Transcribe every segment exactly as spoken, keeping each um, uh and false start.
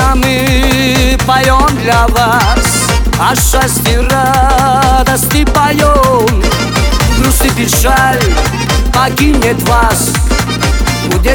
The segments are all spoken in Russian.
Сегодня мы поем для вас, о счастье, радости поем. Грусть и печаль покинет вас, будет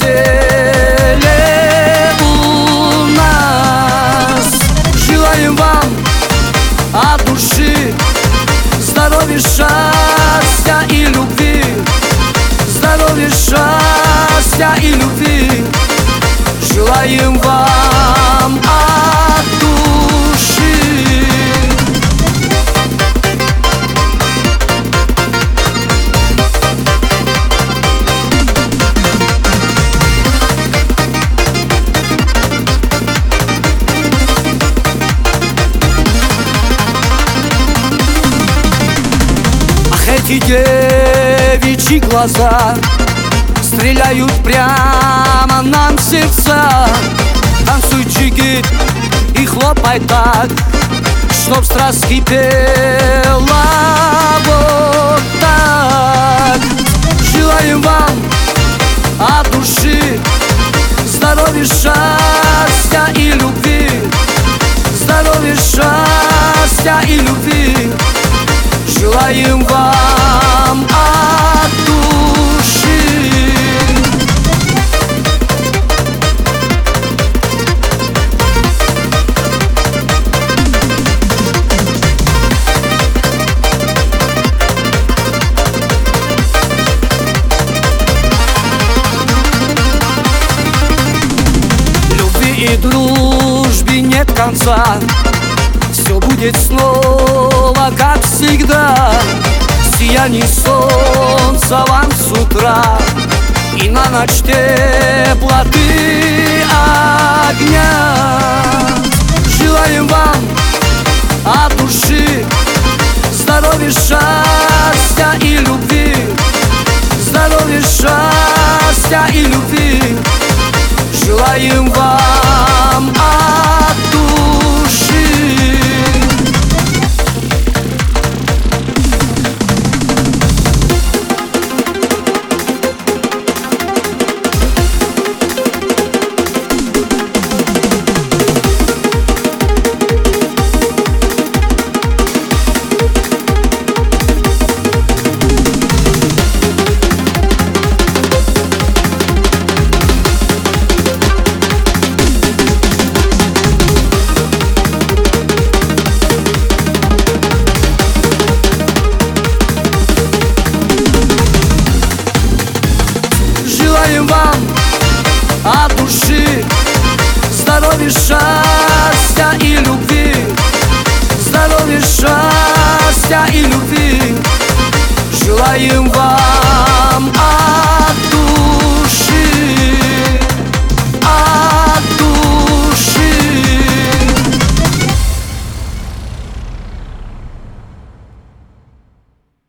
веселее у нас. Желаем вам от души здоровья, счастья и любви. Здоровья, счастья и любви. Желаем вам от души. Ах, эти девичьи глаза стреляют прямо нам в сердца. Танцуй, джигит, и хлопай так, чтоб страсть кипела вот так. Желаем вам от души здоровья, счастья и любви. Здоровья, счастья и любви. Желаем вам от души. И дружбе нет конца, все будет снова, как всегда. Сияние солнца вам с утра, и на ночь теплоты огня. Желаем вам от души здоровья, счастья и любви. Здоровья, счастья и любви. Желаем вам от души. Желаем вам от души здоровья, счастья и любви. Здоровья, счастья и любви. Желаем вам